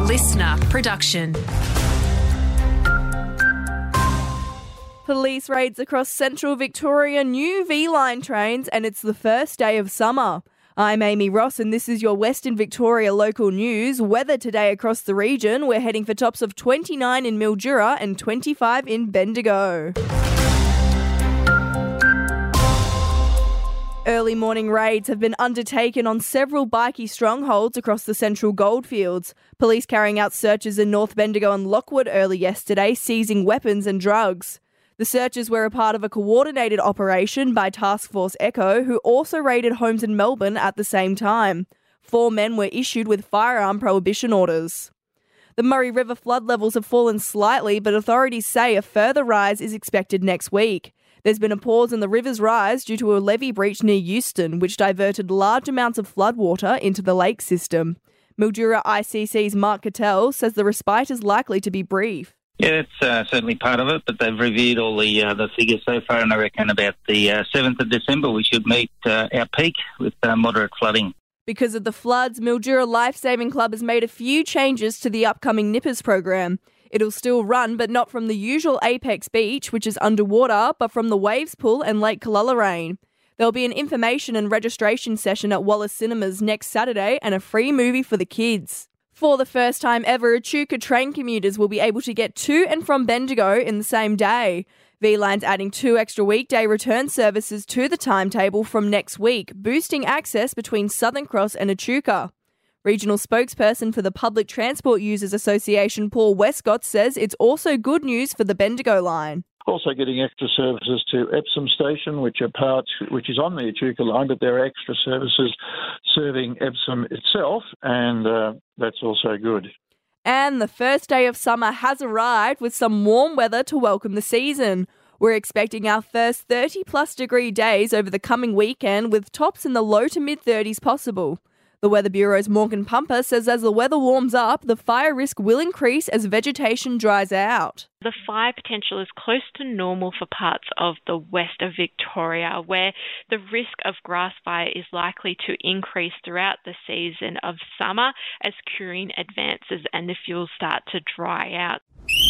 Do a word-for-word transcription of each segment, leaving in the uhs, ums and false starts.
listener production. Police raids across central Victoria, new V-Line trains, and it's the first day of summer. I'm Amy Ross and this is your Western Victoria local news. Weather today across the region, we're heading for tops of twenty-nine in Mildura and twenty-five in Bendigo. Early morning raids have been undertaken on several bikie strongholds across the central goldfields. Police carrying out searches in North Bendigo and Lockwood early yesterday, seizing weapons and drugs. The searches were a part of a coordinated operation by Task Force Echo, who also raided homes in Melbourne at the same time. Four men were issued with firearm prohibition orders. The Murray River flood levels have fallen slightly, but authorities say a further rise is expected next week. There's been a pause in the river's rise due to a levee breach near Euston, which diverted large amounts of floodwater into the lake system. Mildura I C C's Mark Cattell says the respite is likely to be brief. Yeah, that's uh, certainly part of it, but they've reviewed all the uh, the figures so far, and I reckon about the uh, seventh of December we should meet uh, our peak with uh, moderate flooding. Because of the floods, Mildura Lifesaving Club has made a few changes to the upcoming Nippers program. It'll still run, but not from the usual Apex Beach, which is underwater, but from the Waves Pool and Lake Calolarane. There'll be an information and registration session at Wallace Cinemas next Saturday and a free movie for the kids. For the first time ever, Echuca train commuters will be able to get to and from Bendigo in the same day. V-Line's adding two extra weekday return services to the timetable from next week, boosting access between Southern Cross and Echuca. Regional spokesperson for the Public Transport Users Association, Paul Westcott, says it's also good news for the Bendigo line. Also getting extra services to Epsom Station, which are parts, which is on the Echuca line, but there are extra services serving Epsom itself, and uh, that's also good. And the first day of summer has arrived with some warm weather to welcome the season. We're expecting our first thirty plus degree days over the coming weekend, with tops in the low to mid thirties possible. The Weather Bureau's Morgan Pumper says as the weather warms up, the fire risk will increase as vegetation dries out. The fire potential is close to normal for parts of the west of Victoria, where the risk of grass fire is likely to increase throughout the season of summer as curing advances and the fuels start to dry out.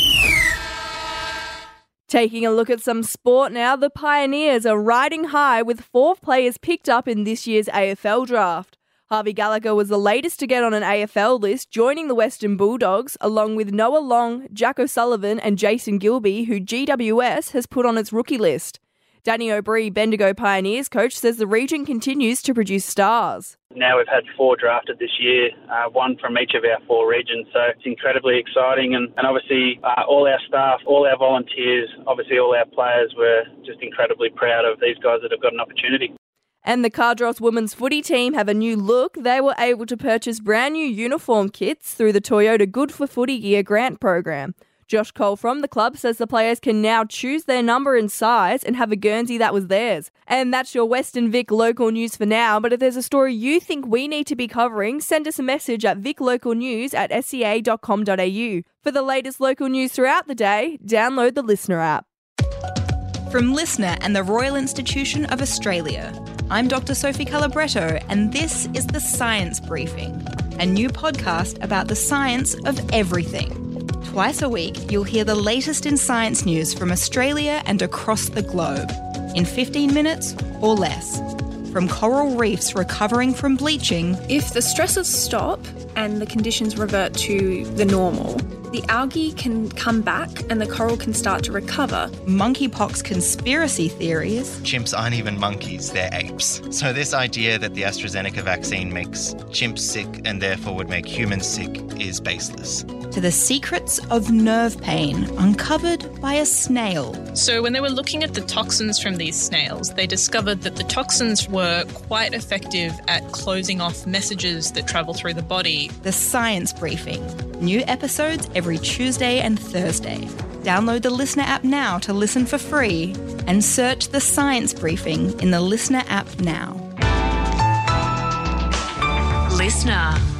Taking a look at some sport now, the Pioneers are riding high with four players picked up in this year's A F L draft. Harvey Gallagher was the latest to get on an A F L list, joining the Western Bulldogs, along with Noah Long, Jack O'Sullivan and Jason Gilby, who G W S has put on its rookie list. Danny O'Brien, Bendigo Pioneers coach, says the region continues to produce stars. Now we've had four drafted this year, uh, one from each of our four regions, so it's incredibly exciting. And, and obviously uh, all our staff, all our volunteers, obviously all our players were just incredibly proud of these guys that have got an opportunity. And the Cardross women's footy team have a new look. They were able to purchase brand new uniform kits through the Toyota Good for Footy Gear grant program. Josh Cole from the club says the players can now choose their number and size and have a Guernsey that was theirs. And that's your Western Vic local news for now. But if there's a story you think we need to be covering, send us a message at viclocalnews at s e a dot com dot a u. For the latest local news throughout the day, download the Listener app. From Listener and the Royal Institution of Australia, I'm Doctor Sophie Calabretto, and this is The Science Briefing, a new podcast about the science of everything. Twice a week, you'll hear the latest in science news from Australia and across the globe, in fifteen minutes or less. From coral reefs recovering from bleaching. If the stresses stop and the conditions revert to the normal, the algae can come back and the coral can start to recover. Monkeypox conspiracy theories. Chimps aren't even monkeys, they're apes. So this idea that the AstraZeneca vaccine makes chimps sick and therefore would make humans sick is baseless. To the secrets of nerve pain uncovered by a snail. So when they were looking at the toxins from these snails, they discovered that the toxins were quite effective at closing off messages that travel through the body. The Science Briefing. New episodes every Tuesday and Thursday. Download the Listener app now to listen for free and search The Science Briefing in the Listener app now. Listener.